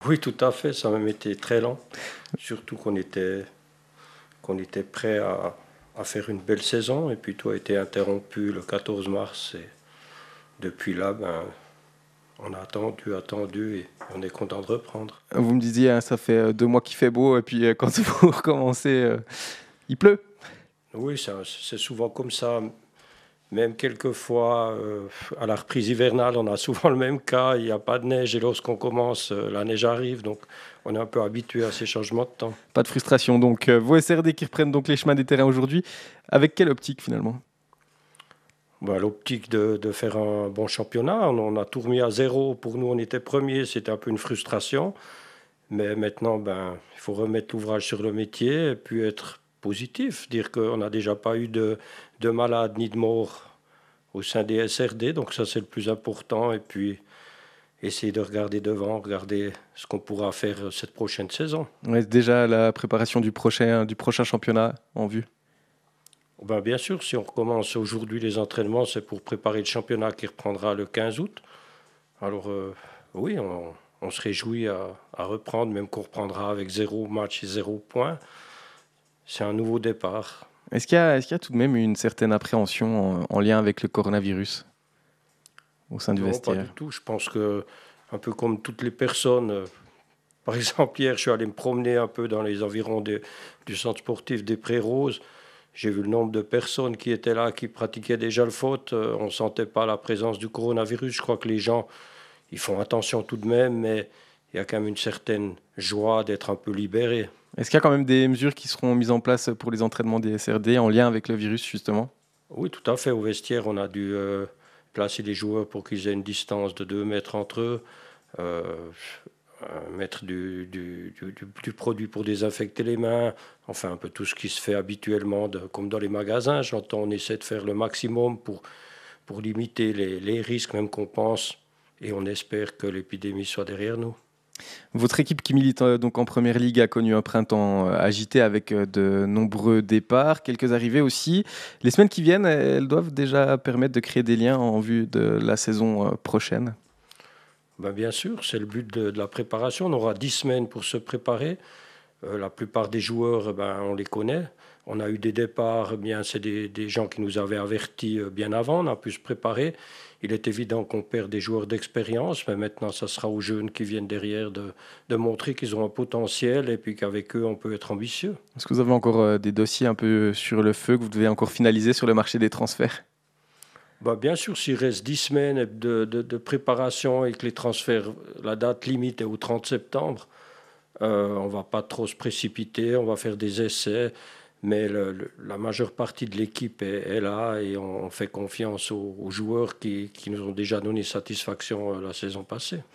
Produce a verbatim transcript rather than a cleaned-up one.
Oui, tout à fait, ça a même été très lent. Surtout qu'on était, qu'on était prêt à, à faire une belle saison. Et puis tout a été interrompu le quatorze mars. Et depuis là, ben, on a attendu, attendu et on est content de reprendre. Vous me disiez, hein, ça fait euh, deux mois qu'il fait beau, et puis euh, quand vous recommencez, euh, il pleut. Oui, ça- c'est souvent comme ça. Même quelquefois, euh, à la reprise hivernale, on a souvent le même cas. Il n'y a pas de neige et lorsqu'on commence, euh, la neige arrive. Donc, on est un peu habitué à ces changements de temps. Pas de frustration. Donc, euh, vos S R D qui reprennent donc les chemins des terrains aujourd'hui. Avec quelle optique finalement? Ben, l'optique de, de faire un bon championnat, on, on a tout remis à zéro. Pour nous, on était premier, c'était un peu une frustration. Mais maintenant, ben, il faut remettre l'ouvrage sur le métier et puis être positif. Dire qu'on n'a déjà pas eu de, de malades ni de morts au sein des S R D. Donc ça, c'est le plus important. Et puis essayer de regarder devant, regarder ce qu'on pourra faire cette prochaine saison. Ouais, déjà la préparation du prochain, du prochain championnat en vue. Ben, bien sûr, si on recommence aujourd'hui les entraînements, c'est pour préparer le championnat qui reprendra le quinze août. Alors euh, oui, on, on se réjouit à, à reprendre, même qu'on reprendra avec zéro match et zéro point. C'est un nouveau départ. Est-ce qu'il y a, est-ce qu'il y a tout de même une certaine appréhension en, en lien avec le coronavirus au sein du Non, pas du vestiaire? tout. Je pense que, un peu comme toutes les personnes, euh, par exemple, hier, je suis allé me promener un peu dans les environs des- du centre sportif des Prés-Roses. J'ai vu le nombre de personnes qui étaient là, qui pratiquaient déjà le foot. Euh, on ne sentait pas la présence du coronavirus. Je crois que les gens, ils font attention tout de même, mais il y a quand même une certaine joie d'être un peu libéré. Est-ce qu'il y a quand même des mesures qui seront mises en place pour les entraînements des S R D en lien avec le virus justement? Oui, tout à fait. Au vestiaire, on a dû euh, placer les joueurs pour qu'ils aient une distance de deux mètres entre eux. Euh, euh, mettre du, du, du, du produit pour désinfecter les mains, enfin un peu tout ce qui se fait habituellement, de, comme dans les magasins. J'entends, on essaie de faire le maximum pour, pour limiter les, les risques, même qu'on pense, et on espère que l'épidémie soit derrière nous. Votre équipe qui milite euh, donc en première ligue a connu un printemps euh, agité avec euh, de nombreux départs, quelques arrivées aussi. Les semaines qui viennent, elles doivent déjà permettre de créer des liens en vue de la saison euh, prochaine. Ben, bien sûr, c'est le but de, de la préparation. On aura dix semaines pour se préparer. Euh, la plupart des joueurs, eh ben, on les connaît. On a eu des départs, eh bien, c'est des, des gens qui nous avaient avertis euh, bien avant. On a pu se préparer. Il est évident qu'on perd des joueurs d'expérience, mais maintenant, ça sera aux jeunes qui viennent derrière de, de montrer qu'ils ont un potentiel et puis qu'avec eux, on peut être ambitieux. Est-ce que vous avez encore euh, des dossiers un peu sur le feu que vous devez encore finaliser sur le marché des transferts? Ben, bien sûr, s'il reste dix semaines de, de, de préparation et que les transferts, la date limite est au trente septembre, Euh, on ne va pas trop se précipiter, on va faire des essais, mais le- le- la majeure partie de l'équipe est, est là et on, on fait confiance aux, aux joueurs qui, qui nous ont déjà donné satisfaction euh, la saison passée.